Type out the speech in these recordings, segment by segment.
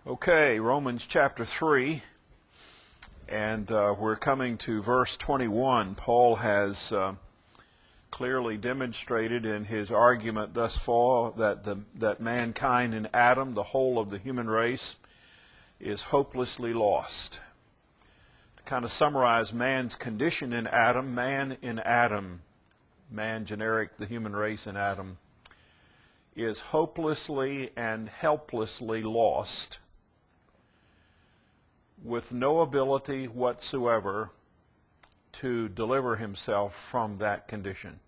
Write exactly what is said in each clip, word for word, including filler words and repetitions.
Okay, Romans chapter three, and uh, we're coming to verse twenty-one. Paul has uh, clearly demonstrated in his argument thus far that, the, that mankind in Adam, the whole of the human race, is hopelessly lost. To kind of summarize man's condition in Adam, man in Adam, man generic, the human race in Adam, is hopelessly and helplessly lost, with no ability whatsoever to deliver himself from that condition.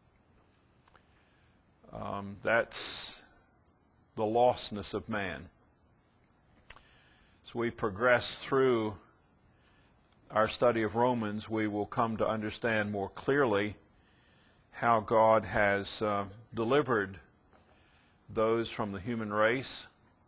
Um, that's the lostness of man. As we progress through our study of Romans, we will come to understand more clearly how God has uh, delivered those from the human race.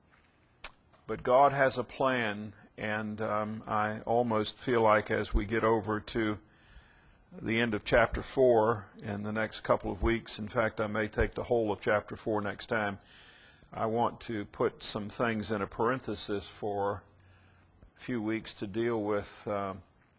But God has a plan. And um, I almost feel like as we get over to the end of chapter four in the next couple of weeks, in fact, I may take the whole of chapter four next time, I want to put some things in a parenthesis for a few weeks to deal with uh, uh,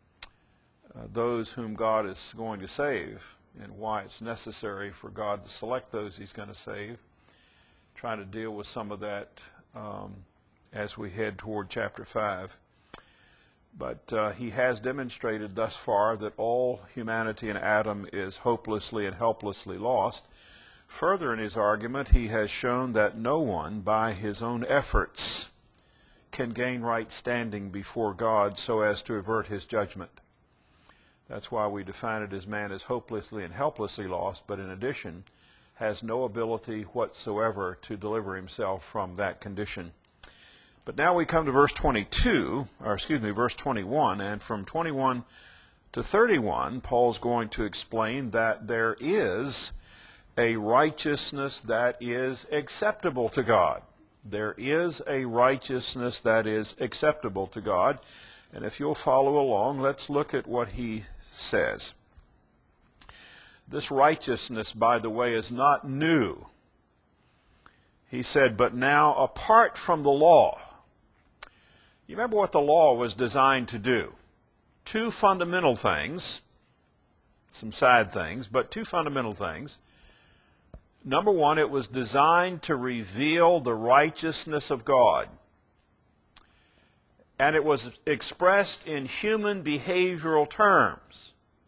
those whom God is going to save and why it's necessary for God to select those He's going to save. Trying to deal with some of that um, as we head toward chapter five. But uh, he has demonstrated thus far that all humanity in Adam is hopelessly and helplessly lost. Further in his argument, he has shown that no one, by his own efforts, can gain right standing before God so as to avert his judgment. That's why we define it as man is hopelessly and helplessly lost, but in addition, has no ability whatsoever to deliver himself from that condition. But now we come to verse twenty-two, or excuse me, verse twenty-one, and from twenty-one to thirty-one, Paul's going to explain that there is a righteousness that is acceptable to God. There is a righteousness that is acceptable to God. And if you'll follow along, let's look at what he says. This righteousness, by the way, is not new. He said, but now apart from the law. You remember what the law was designed to do? Two fundamental things, some side things, but two fundamental things. Number one, it was designed to reveal the righteousness of God. And it was expressed in human behavioral terms.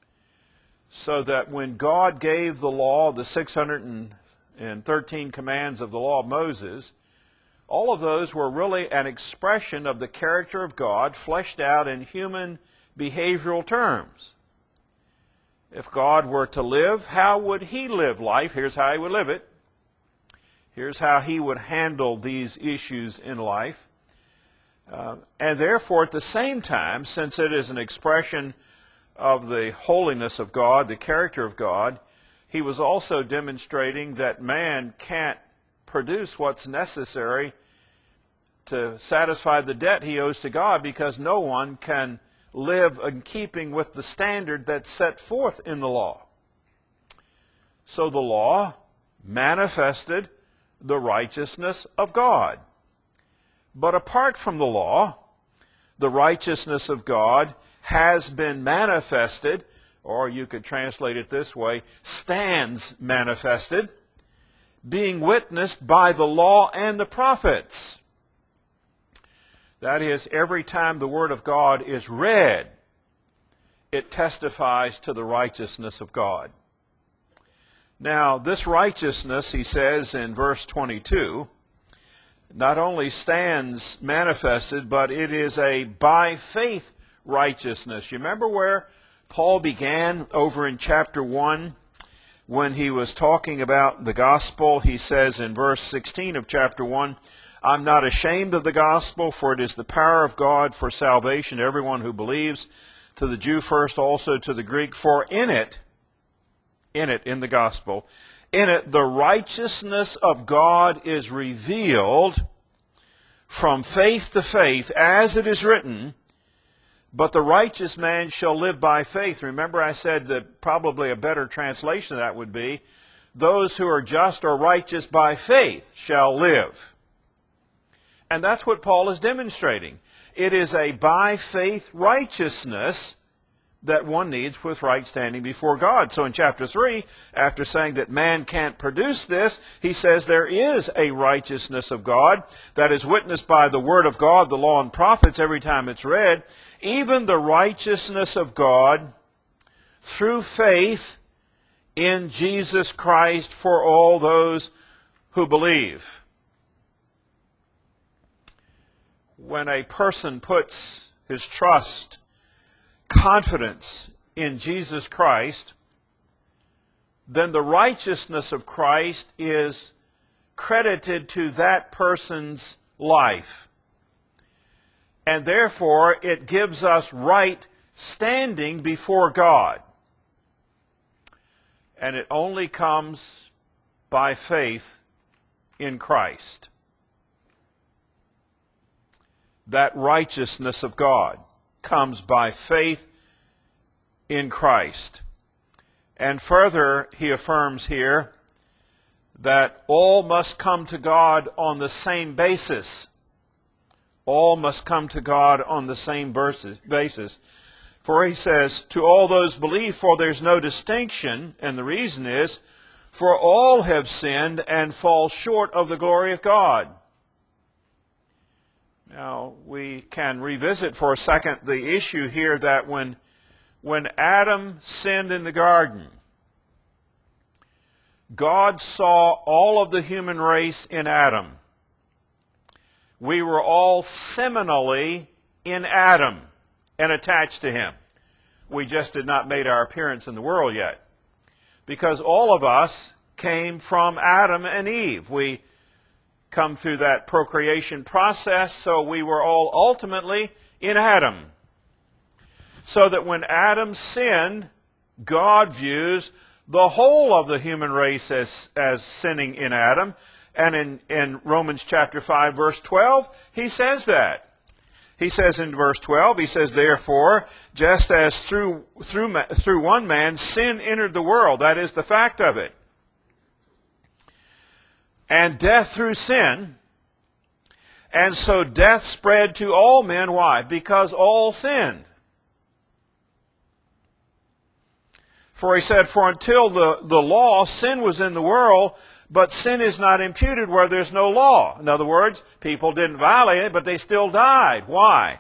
So that when God gave the law, the six hundred thirteen commands of the law of Moses, all of those were really an expression of the character of God fleshed out in human behavioral terms. If God were to live, how would he live life? Here's how he would live it. Here's how he would handle these issues in life. Uh, and therefore, at the same time, since it is an expression of the holiness of God, the character of God, he was also demonstrating that man can't produce what's necessary to satisfy the debt he owes to God, because no one can live in keeping with the standard that's set forth in the law. So the law manifested the righteousness of God. But apart from the law, the righteousness of God has been manifested, or you could translate it this way, stands manifested, being witnessed by the law and the prophets. That is, every time the Word of God is read, it testifies to the righteousness of God. Now, this righteousness, he says in verse twenty-two, not only stands manifested, but it is a by faith righteousness. You remember where Paul began over in chapter one? When he was talking about the gospel, he says in verse sixteen of chapter one, I'm not ashamed of the gospel, for it is the power of God for salvation to everyone who believes, to the Jew first, also to the Greek. For in it, in it, in the gospel, in it the righteousness of God is revealed from faith to faith, as it is written, but the righteous man shall live by faith. Remember I said that probably a better translation of that would be, those who are just or righteous by faith shall live. And that's what Paul is demonstrating. It is a by faith righteousness that one needs with right standing before God. So in chapter three, after saying that man can't produce this, he says there is a righteousness of God that is witnessed by the Word of God, the law and prophets, every time it's read. Even the righteousness of God through faith in Jesus Christ for all those who believe. When a person puts his trust, confidence in Jesus Christ, then the righteousness of Christ is credited to that person's life. And therefore, it gives us right standing before God. And it only comes by faith in Christ. That righteousness of God comes by faith in Christ. And further, he affirms here that all must come to God on the same basis. All must come to God on the same basis. For he says, to all those believe, for there's no distinction, and the reason is, for all have sinned and fall short of the glory of God. Now, we can revisit for a second the issue here that when, when Adam sinned in the garden, God saw all of the human race in Adam. We were all seminally in Adam and attached to him. We just had not made our appearance in the world yet. Because all of us came from Adam and Eve. We come through that procreation process, so we were all ultimately in Adam. So that when Adam sinned, God views the whole of the human race as, as sinning in Adam. And in, in Romans chapter five, verse twelve, he says that. He says in verse twelve, he says, therefore, just as through, through, through one man sin entered the world, that is the fact of it, and death through sin, and so death spread to all men. Why? Because all sinned. For he said, for until the, the law, sin was in the world, but sin is not imputed where there's no law. In other words, people didn't violate it, but they still died. Why?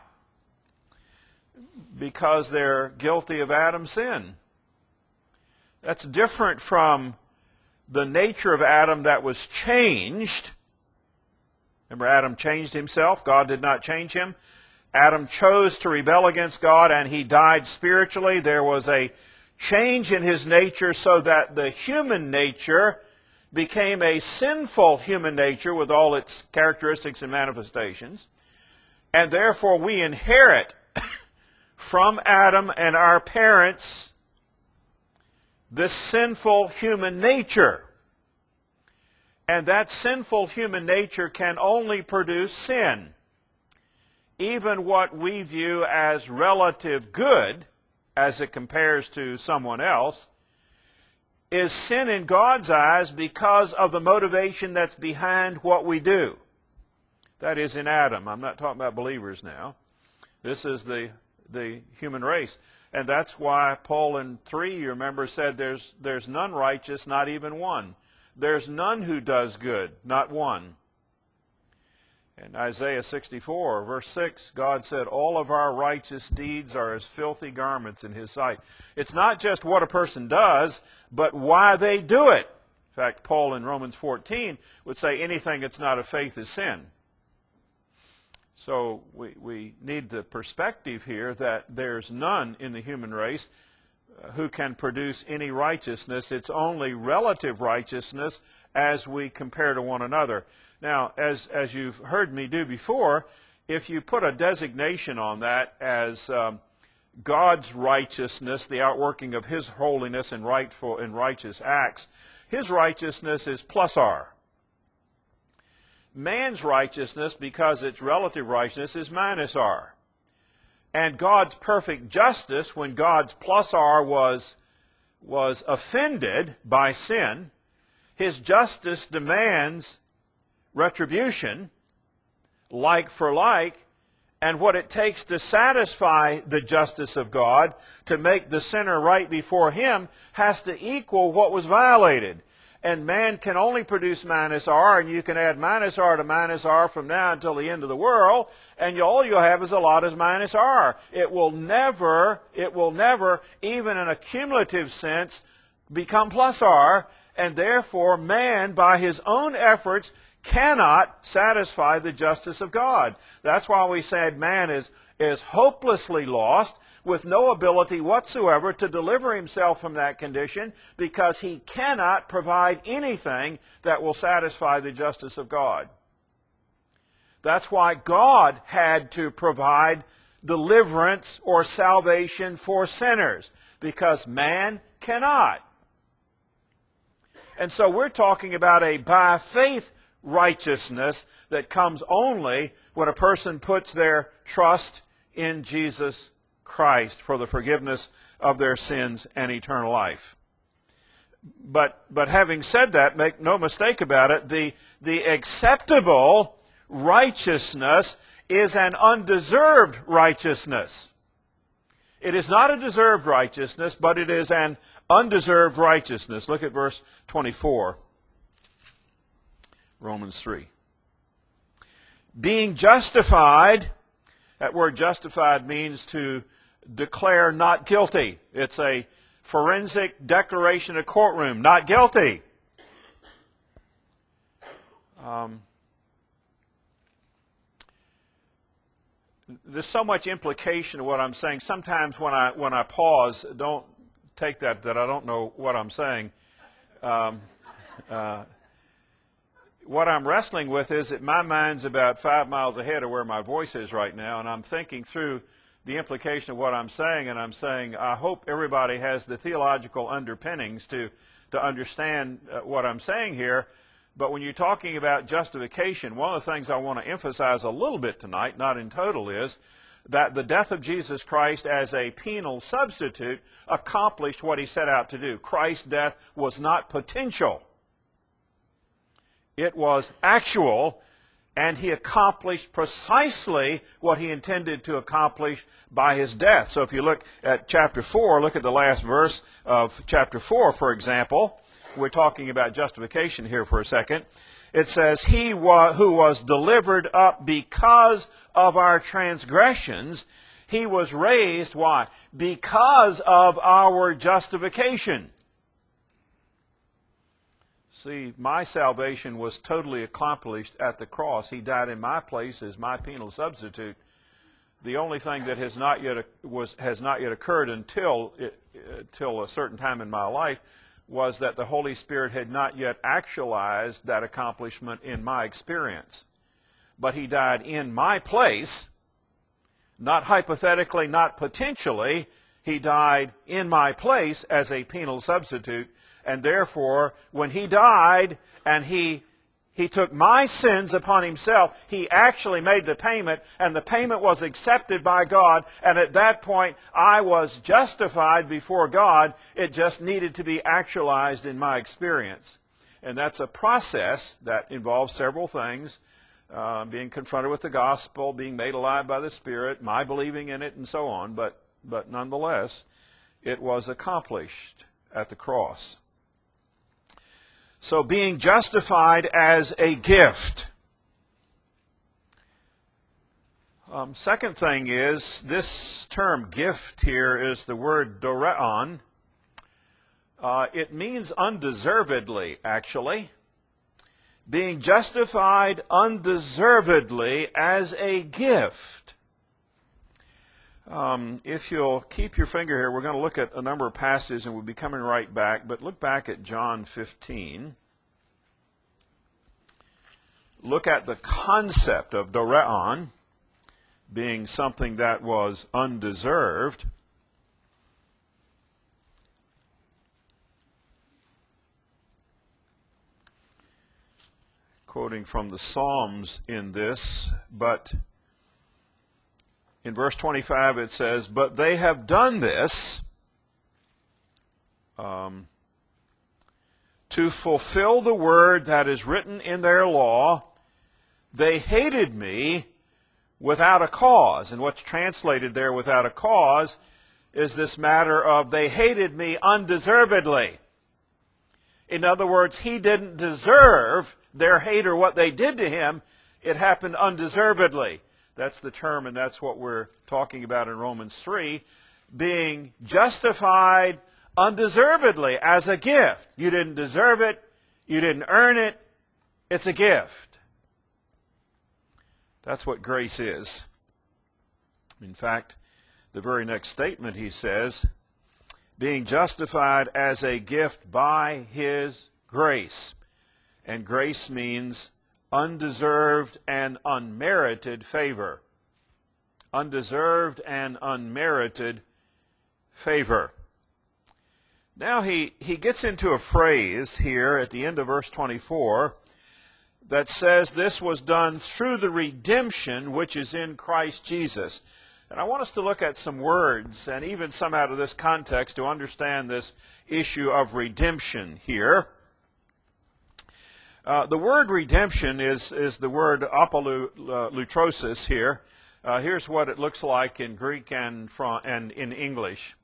Because they're guilty of Adam's sin. That's different from the nature of Adam that was changed. Remember, Adam changed himself. God did not change him. Adam chose to rebel against God, and he died spiritually. There was a change in his nature so that the human nature became a sinful human nature with all its characteristics and manifestations. And therefore we inherit from Adam and our parents this sinful human nature. And that sinful human nature can only produce sin. Even what we view as relative good, as it compares to someone else, is sin in God's eyes because of the motivation that's behind what we do. That is in Adam. I'm not talking about believers now. This is the, the human race. And that's why Paul in three, you remember, said there's, there's none righteous, not even one. There's none who does good, not one. In Isaiah sixty-four, verse six, God said, all of our righteous deeds are as filthy garments in his sight. It's not just what a person does, but why they do it. In fact, Paul in Romans fourteen would say anything that's not of faith is sin. So we, we need the perspective here that there's none in the human race who can produce any righteousness. It's only relative righteousness as we compare to one another. Now, as, as you've heard me do before, if you put a designation on that as um, God's righteousness, the outworking of his holiness and rightful and righteous acts, his righteousness is plus R. Man's righteousness, because it's relative righteousness, is minus R. And God's perfect justice, when God's plus R was, was offended by sin, his justice demands retribution, like for like, and what it takes to satisfy the justice of God, to make the sinner right before Him, has to equal what was violated. And man can only produce minus R, and you can add minus R to minus R from now until the end of the world, and you, all you'll have is a lot as minus R. It will never, it will never, even in a cumulative sense, become plus R, and therefore man, by his own efforts, cannot satisfy the justice of God. That's why we said man is, is hopelessly lost, with no ability whatsoever to deliver himself from that condition, because he cannot provide anything that will satisfy the justice of God. That's why God had to provide deliverance or salvation for sinners, because man cannot. And so we're talking about a by faith righteousness that comes only when a person puts their trust in Jesus Christ for the forgiveness of their sins and eternal life. But, but having said that, make no mistake about it, the, the acceptable righteousness is an undeserved righteousness. It is not a deserved righteousness, but it is an undeserved righteousness. Look at verse twenty-four, Romans three. Being justified, that word justified means to declare not guilty. It's a forensic declaration in a courtroom, not guilty. Um, there's so much implication of what I'm saying. Sometimes when I when I pause, don't take that that I don't know what I'm saying. Um, uh, what I'm wrestling with is that my mind's about five miles ahead of where my voice is right now, and I'm thinking through the implication of what I'm saying, and I'm saying I hope everybody has the theological underpinnings to, to understand uh, what I'm saying here. But when you're talking about justification, one of the things I want to emphasize a little bit tonight, not in total, is that the death of Jesus Christ as a penal substitute accomplished what He set out to do. Christ's death was not potential. It was actual, and He accomplished precisely what He intended to accomplish by His death. So if you look at chapter four, look at the last verse of chapter four, for example. We're talking about justification here for a second. It says, He wa- who was delivered up because of our transgressions, He was raised, why? Because of our justification. See, my salvation was totally accomplished at the cross. He died in my place as my penal substitute. The only thing that has not yet was has not yet occurred until it, until a certain time in my life was that the Holy Spirit had not yet actualized that accomplishment in my experience. But He died in my place, not hypothetically, not potentially. He died in my place as a penal substitute. And therefore, when He died and He He took my sins upon Himself, He actually made the payment, and the payment was accepted by God. And at that point, I was justified before God. It just needed to be actualized in my experience. And that's a process that involves several things. Uh, being confronted with the gospel, being made alive by the Spirit, my believing in it, and so on. But, but nonetheless, it was accomplished at the cross. So being justified as a gift. Um, second thing is, this term gift here is the word doreon. Uh, it means undeservedly, actually. Being justified undeservedly as a gift. Um, if you'll keep your finger here, we're going to look at a number of passages and we'll be coming right back. But look back at John fifteen. Look at the concept of doreon being something that was undeserved. Quoting from the Psalms in this, but in verse twenty-five it says, but they have done this um, to fulfill the word that is written in their law, they hated me without a cause. And what's translated there, without a cause, is this matter of they hated me undeservedly. In other words, he didn't deserve their hate or what they did to him. It happened undeservedly. That's the term, and that's what we're talking about in Romans three. Being justified undeservedly as a gift. You didn't deserve it. You didn't earn it. It's a gift. That's what grace is. In fact, the very next statement he says, being justified as a gift by his grace. And grace means undeserved and unmerited favor. Undeserved and unmerited favor. Now he, he gets into a phrase here at the end of verse twenty-four that says this was done through the redemption which is in Christ Jesus. And I want us to look at some words, and even some out of this context, to understand this issue of redemption here. Uh, the word redemption is, is the word apolutrosis here. Uh, here's what it looks like in Greek and, from, and in English.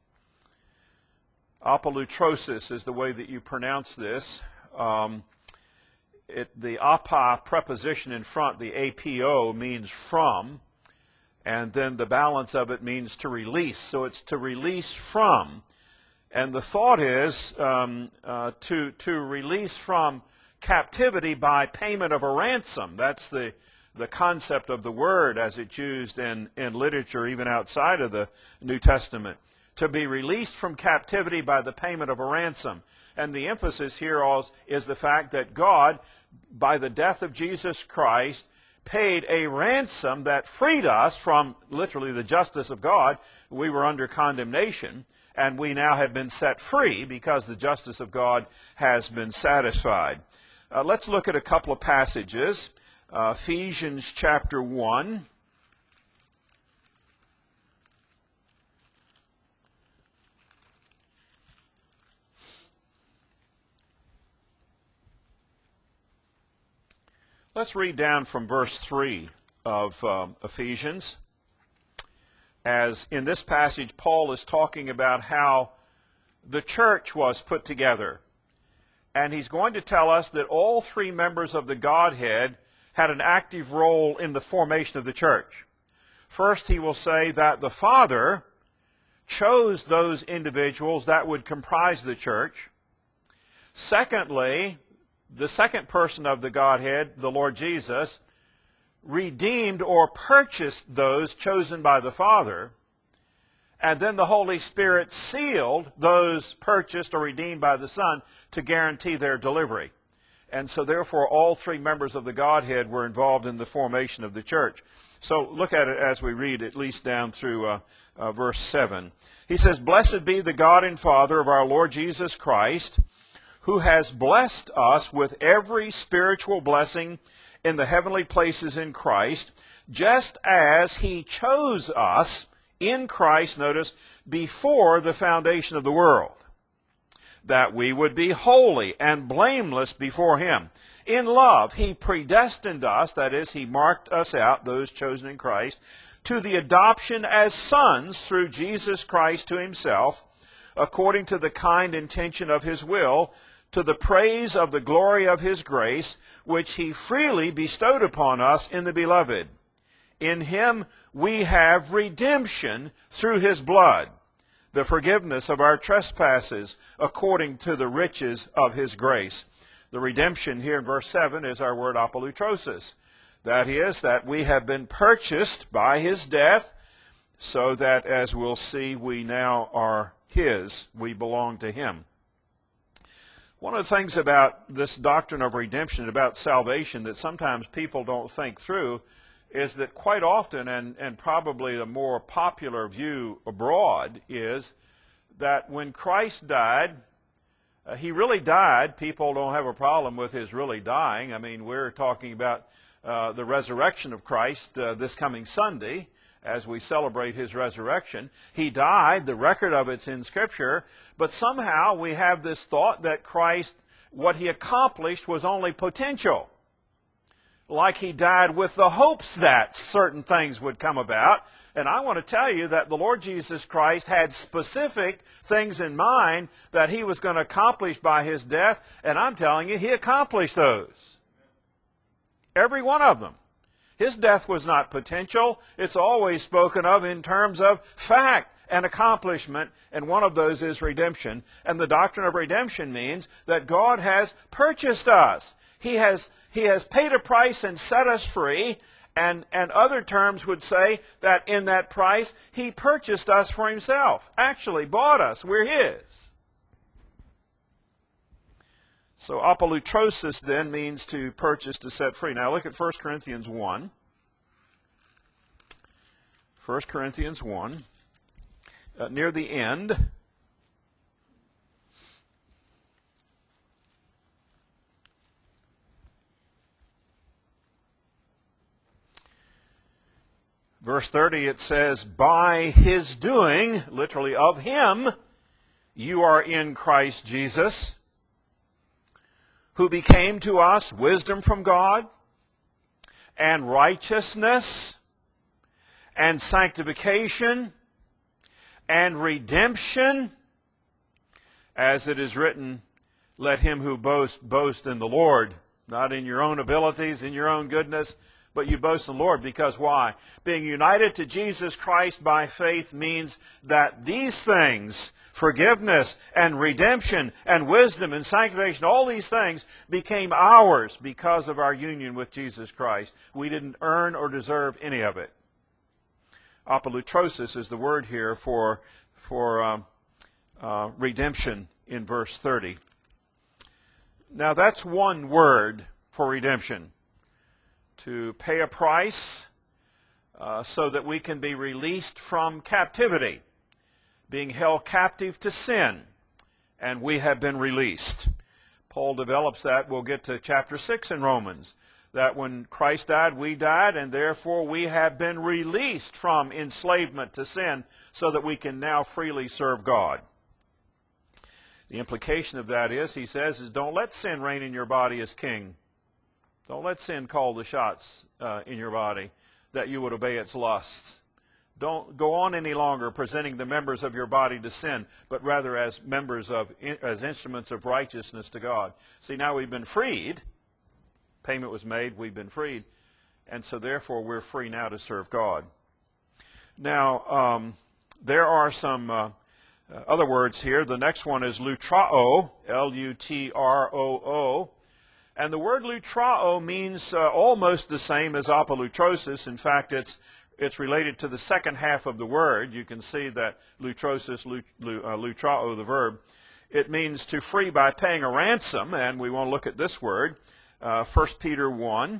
Apolutrosis is the way that you pronounce this. Um, it, the apa preposition in front, the apo, means from. And then the balance of it means to release. So it's to release from. And the thought is um, uh, to, to release from captivity by payment of a ransom. That's the, the concept of the word as it's used in, in literature, even outside of the New Testament. To be released from captivity by the payment of a ransom. And the emphasis here is the fact that God, by the death of Jesus Christ, paid a ransom that freed us from literally the justice of God. We were under condemnation, and we now have been set free because the justice of God has been satisfied. Uh, let's look at a couple of passages. Uh, Ephesians chapter one. Let's read down from verse three of um, Ephesians. As in this passage, Paul is talking about how the church was put together. And he's going to tell us that all three members of the Godhead had an active role in the formation of the church. First, he will say that the Father chose those individuals that would comprise the church. Secondly, the second person of the Godhead, the Lord Jesus, redeemed or purchased those chosen by the Father. And then the Holy Spirit sealed those purchased or redeemed by the Son to guarantee their delivery. And so therefore all three members of the Godhead were involved in the formation of the church. So look at it as we read at least down through uh, uh, verse seven. He says, "Blessed be the God and Father of our Lord Jesus Christ, who has blessed us with every spiritual blessing in the heavenly places in Christ, just as he chose us in Christ," notice, "before the foundation of the world, that we would be holy and blameless before him. In love, he predestined us," that is, he marked us out, those chosen in Christ, "to the adoption as sons through Jesus Christ to himself, according to the kind intention of his will, to the praise of the glory of his grace, which he freely bestowed upon us in the Beloved. In him we have redemption through his blood, the forgiveness of our trespasses, according to the riches of his grace." The redemption here in verse seven is our word apolutrosis. That is, that we have been purchased by his death, so that, as we'll see, we now are his. We belong to him. One of the things about this doctrine of redemption, about salvation, that sometimes people don't think through is that quite often, and, and probably a more popular view abroad, is that when Christ died, uh, he really died. People don't have a problem with his really dying. I mean, we're talking about uh, the resurrection of Christ uh, this coming Sunday, as we celebrate his resurrection. He died, the record of it's in Scripture, but somehow we have this thought that Christ, what he accomplished was only potential. like he died with the hopes that certain things would come about. And I want to tell you that the Lord Jesus Christ had specific things in mind that he was going to accomplish by his death, and I'm telling you, he accomplished those. Every one of them. His death was not potential. It's always spoken of in terms of fact and accomplishment, and one of those is redemption. And the doctrine of redemption means that God has purchased us. He has, he has paid a price and set us free, and, and other terms would say that in that price, he purchased us for himself. Actually bought us. We're his. So apolutrosis then means to purchase, to set free. Now look at First Corinthians one. First Corinthians one. Uh, near the end. Verse thirty, it says, by his doing, literally of him, you are in Christ Jesus, who became to us wisdom from God, and righteousness, and sanctification, and redemption, as it is written, let him who boasts boast in the Lord, not in your own abilities, in your own goodness, but you boast in the Lord. Because why? Being united to Jesus Christ by faith means that these things, forgiveness and redemption and wisdom and sanctification, all these things became ours because of our union with Jesus Christ. We didn't earn or deserve any of it. Apolutrosis is the word here for, for um, uh, redemption in verse thirty. Now that's one word for redemption. To pay a price uh, so that we can be released from captivity, being held captive to sin, and we have been released. Paul develops that. We'll get to chapter six in Romans, that when Christ died, we died, and therefore we have been released from enslavement to sin so that we can now freely serve God. The implication of that is, he says, is don't let sin reign in your body as king. Don't let sin call the shots uh, in your body, that you would obey its lusts. Don't go on any longer presenting the members of your body to sin, but rather as members of, as instruments of righteousness to God. See, now we've been freed. Payment was made, we've been freed. And so therefore we're free now to serve God. Now, um, there are some uh, other words here. The next one is lutrao, L U T R O O. And the word lutrao means uh, almost the same as apolutrosis. In fact, it's it's related to the second half of the word. You can see that lutrosis, lut, uh, lutrao, the verb, it means to free by paying a ransom, and we want to look at this word, uh, First Peter one.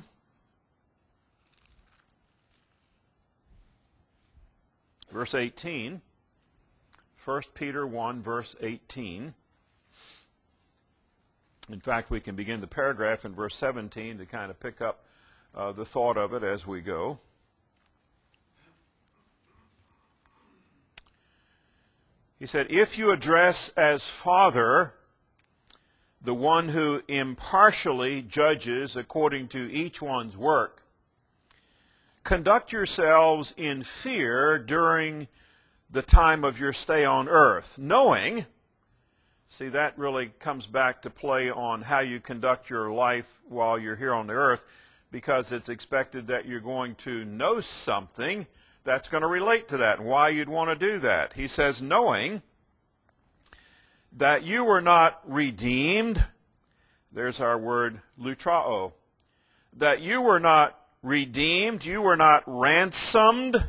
Verse eighteen. First Peter one, verse eighteen. In fact, we can begin the paragraph in verse seventeen to kind of pick up uh, the thought of it as we go. He said, if you address as Father the one who impartially judges according to each one's work, conduct yourselves in fear during the time of your stay on earth, knowing... See, that really comes back to play on how you conduct your life while you're here on the earth, because it's expected that you're going to know something that's going to relate to that and why you'd want to do that. He says, knowing that you were not redeemed, there's our word lutrao, that you were not redeemed, you were not ransomed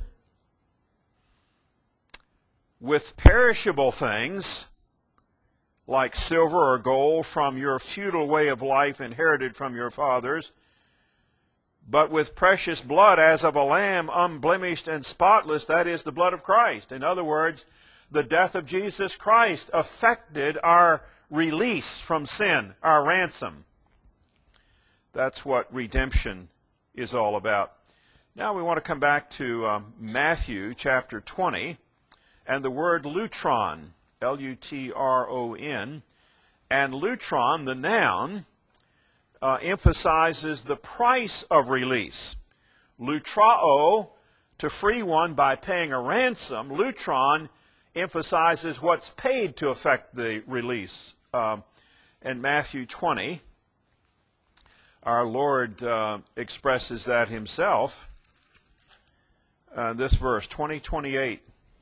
with perishable things, like silver or gold, from your futile way of life inherited from your fathers, but with precious blood as of a lamb, unblemished and spotless, that is the blood of Christ. In other words, the death of Jesus Christ affected our release from sin, our ransom. That's what redemption is all about. Now we want to come back to um, Matthew chapter twenty, and the word lutron, L U T R O N, and lutron, the noun, uh, emphasizes the price of release. Lutrao, to free one by paying a ransom. Lutron emphasizes what's paid to effect the release. Uh, in Matthew twenty, our Lord uh, expresses that himself. Uh, this verse, twenty twenty-eight.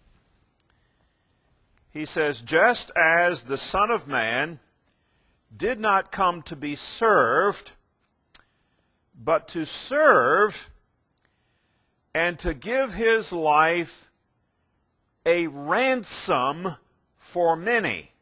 He says, just as the Son of Man did not come to be served, but to serve and to give his life a ransom for many.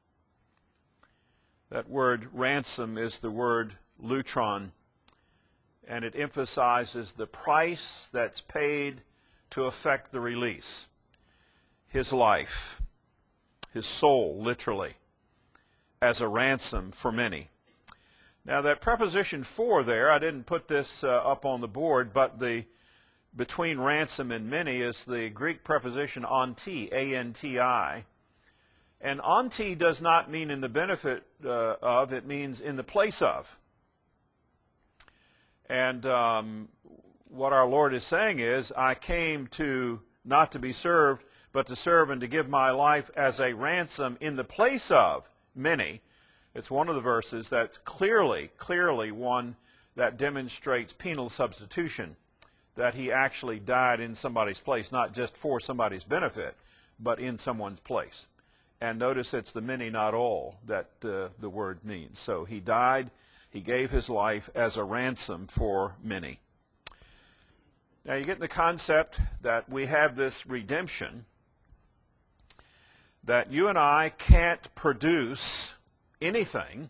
That word ransom is the word lutron, and it emphasizes the price that's paid to effect the release. His life, his soul, literally, as a ransom for many. Now that preposition for there, I didn't put this uh, up on the board, but the between ransom and many is the Greek preposition anti, A N T I. And anti does not mean in the benefit uh, of, it means in the place of. And um, what our Lord is saying is, I came to not to be served, but to serve and to give my life as a ransom in the place of many. It's one of the verses that's clearly, clearly one that demonstrates penal substitution, that he actually died in somebody's place, not just for somebody's benefit, but in someone's place. And notice it's the many, not all, that uh, the word means. So he died, he gave his life as a ransom for many. Now you get the concept that we have this redemption, that you and I can't produce anything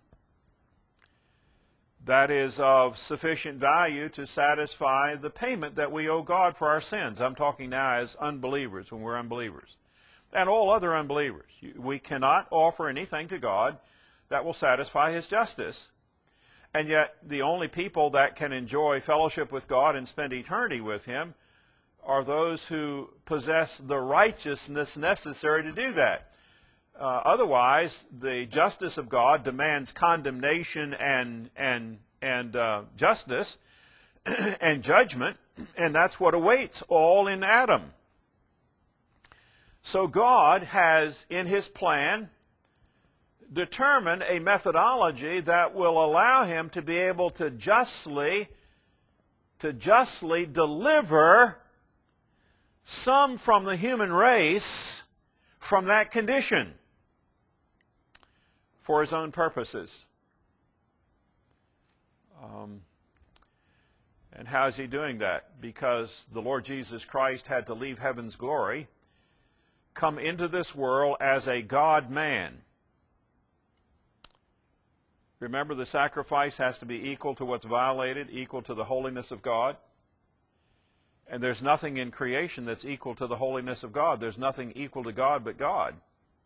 that is of sufficient value to satisfy the payment that we owe God for our sins. I'm talking now as unbelievers, when we're unbelievers, and all other unbelievers. We cannot offer anything to God that will satisfy his justice. And yet the only people that can enjoy fellowship with God and spend eternity with him are those who possess the righteousness necessary to do that. Uh, otherwise, the justice of God demands condemnation and and and uh, justice and judgment, and that's what awaits all in Adam. So God has, in his plan, determined a methodology that will allow him to be able to justly, to justly deliver some from the human race from that condition for his own purposes. Um, and how is he doing that? Because the Lord Jesus Christ had to leave heaven's glory, come into this world as a God-man. Remember, the sacrifice has to be equal to what's violated, equal to the holiness of God. And there's nothing in creation that's equal to the holiness of God. There's nothing equal to God but God.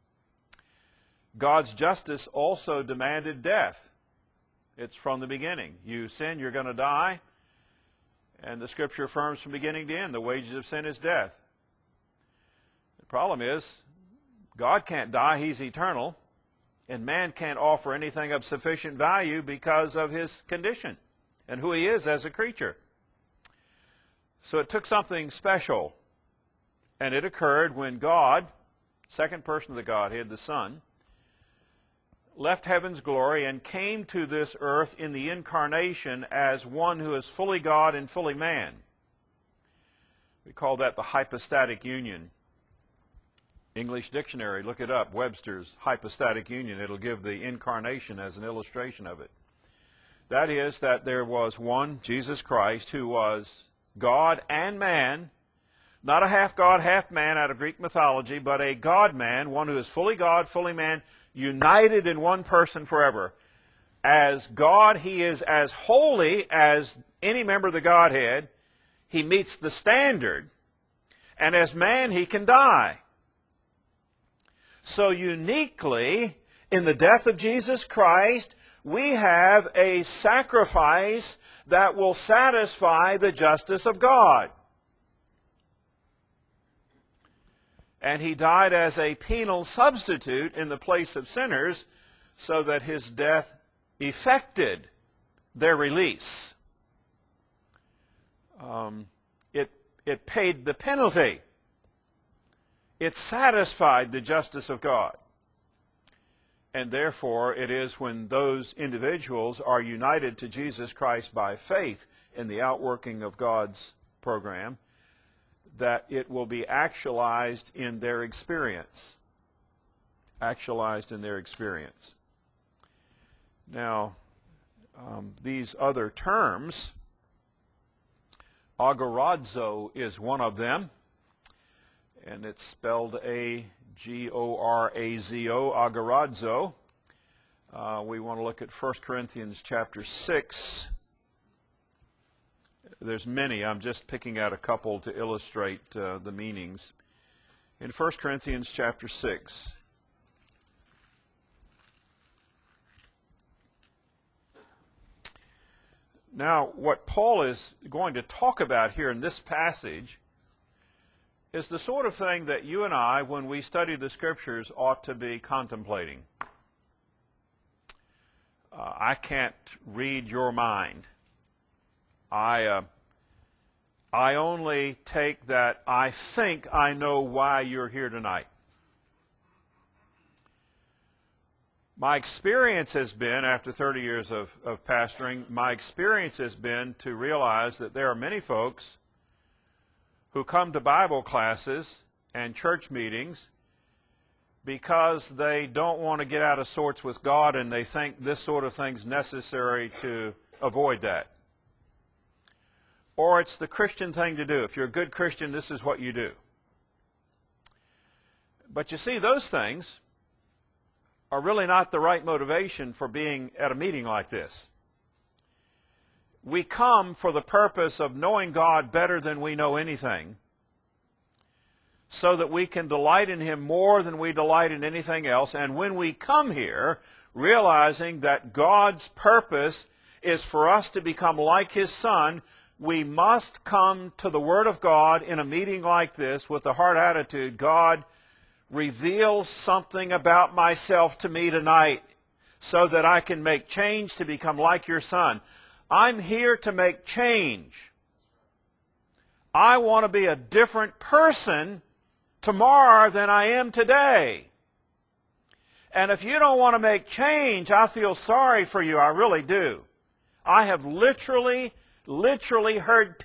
God's justice also demanded death. It's from the beginning. You sin, you're going to die. And the Scripture affirms from beginning to end, the wages of sin is death. The problem is, God can't die, he's eternal. And man can't offer anything of sufficient value because of his condition and who he is as a creature. So it took something special. And it occurred when God, second person of the Godhead, the Son, left heaven's glory and came to this earth in the incarnation as one who is fully God and fully man. We call that the hypostatic union. English dictionary, look it up, Webster's hypostatic union. It'll give the incarnation as an illustration of it. That is, that there was one, Jesus Christ, who was God and man, not a half God, half man out of Greek mythology, but a God-man, one who is fully God, fully man, united in one person forever. As God, he is as holy as any member of the Godhead. He meets the standard. And as man, he can die. So uniquely, in the death of Jesus Christ, we have a sacrifice that will satisfy the justice of God. And he died as a penal substitute in the place of sinners, so that his death effected their release. Um, it, it paid the penalty. It satisfied the justice of God. And therefore, it is when those individuals are united to Jesus Christ by faith in the outworking of God's program that it will be actualized in their experience. Actualized in their experience. Now, um, these other terms, agorazo is one of them, and it's spelled A G O R A Z O, agorazo. Uh, we want to look at First Corinthians chapter six. There's many. I'm just picking out a couple to illustrate uh, the meanings. In First Corinthians chapter six, now what Paul is going to talk about here in this passage is the sort of thing that you and I, when we study the Scriptures, ought to be contemplating. Uh, I can't read your mind. I, uh, I only take that I think I know why you're here tonight. My experience has been, after thirty years of, of pastoring, my experience has been to realize that there are many folks who come to Bible classes and church meetings because they don't want to get out of sorts with God and they think this sort of thing's necessary to avoid that. Or it's the Christian thing to do. If you're a good Christian, this is what you do. But you see, those things are really not the right motivation for being at a meeting like this. We come for the purpose of knowing God better than we know anything, so that we can delight in Him more than we delight in anything else. And when we come here, realizing that God's purpose is for us to become like His Son, we must come to the Word of God in a meeting like this with the heart attitude, God, reveal something about myself to me tonight so that I can make change to become like your Son. I'm here to make change. I want to be a different person tomorrow than I am today. And if you don't want to make change, I feel sorry for you. I really do. I have literally, literally heard